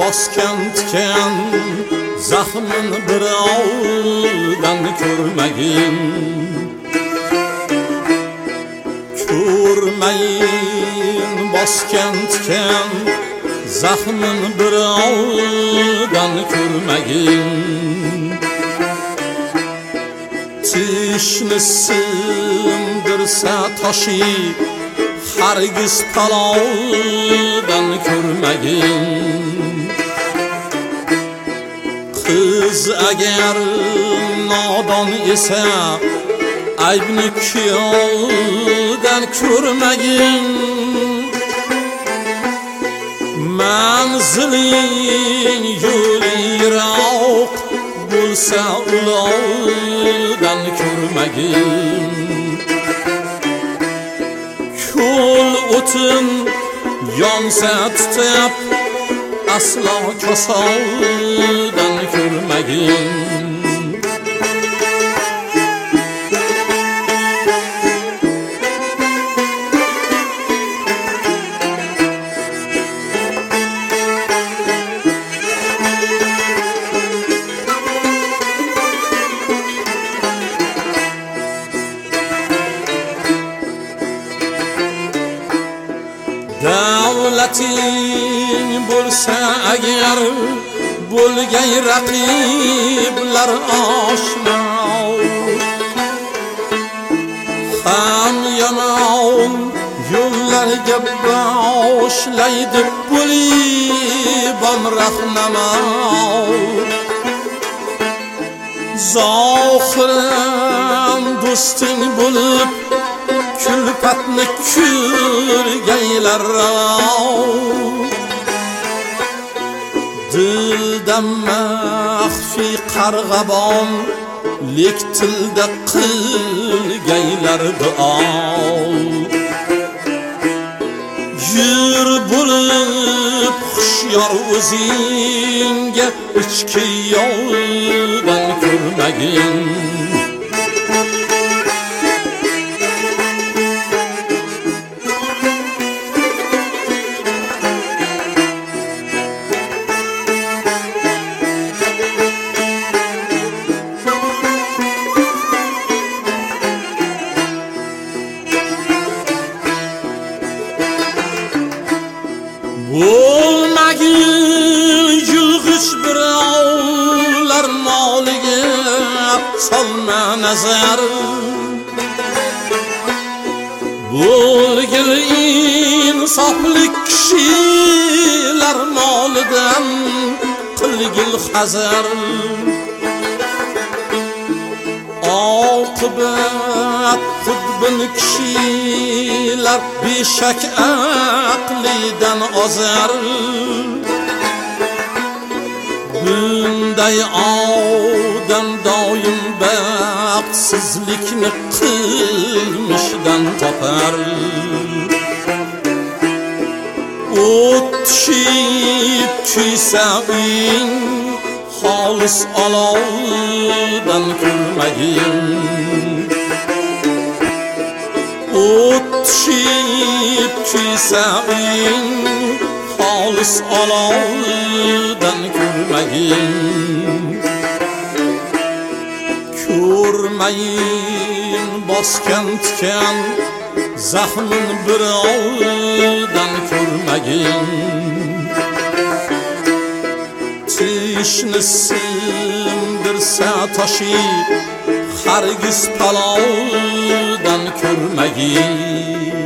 bosgan tikan zahmin birovdan ko'rmagin. Ko'rmayin bosgan tikan zahmin birovdan ko'rmagin. Tishni sindirsa toshi hargiz palovdan ko'rmagin. Qiz agar nodon esa aybni kuyovdan ko'rmagin. Manziling yo'li yiroq bo'lsa ulovdan ko'rmagin. Ko'l o'tin yonsa tutab aslo kosovdan ko'rmagin. Davlating bo'lsa agar bo'lgay raqiblar oshno. Ham yomon yo'llarga boshlaydi bo'libon rahnamo. Zohiran do'sting bo'lib kulfatni ko'rgaylar. Dilda maxfi qarg'abon lek tilda qilgaylar duo. Yur bo'lib xushyor o'zingga ichki yo'ldan ko'rmagin. Bo'lmagin yulg'ich birovlar moliga solma nazar. Bo'lgil insofli kishilar molidan qilgil hazar. Oqibat xudbin kishilar beshak aqlidan ozar. Bunday odam doim baxtsizlikni qilmishdan topar. O'tishib kuysa uying xolis olovdan ko'rmagin. O'tishib kuysa uying xolis olovdan ko'rmagin. Ko'rmayin bosgan tikan zahmin birovdan ko'rmagin. Tishni sindirsa toshi hargiz palovdan ko'rmagin.